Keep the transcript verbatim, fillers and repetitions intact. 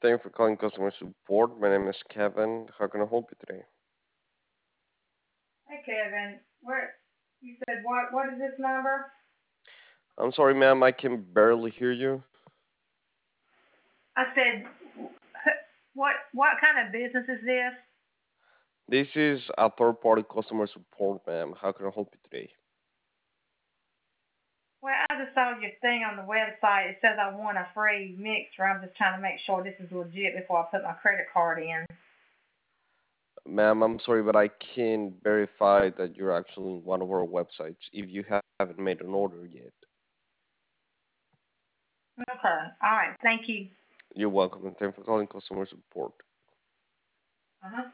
Thank you for calling customer support. My name is Kevin. How can I help you today? Hey Kevin, where you said what? What is this number? I'm sorry, ma'am. I can barely hear you. I said, what? What kind of business is this? This is a third-party customer support, ma'am. How can I help you today? Well, I just saw your thing on the website. It says I want a free mixer. I'm just trying to make sure this is legit before I put my credit card in. Ma'am, I'm sorry, but I can verify that you're actually on one of our websites if you haven't made an order yet. Okay. All right. Thank you. You're welcome, and thank you for calling customer support. Uh huh.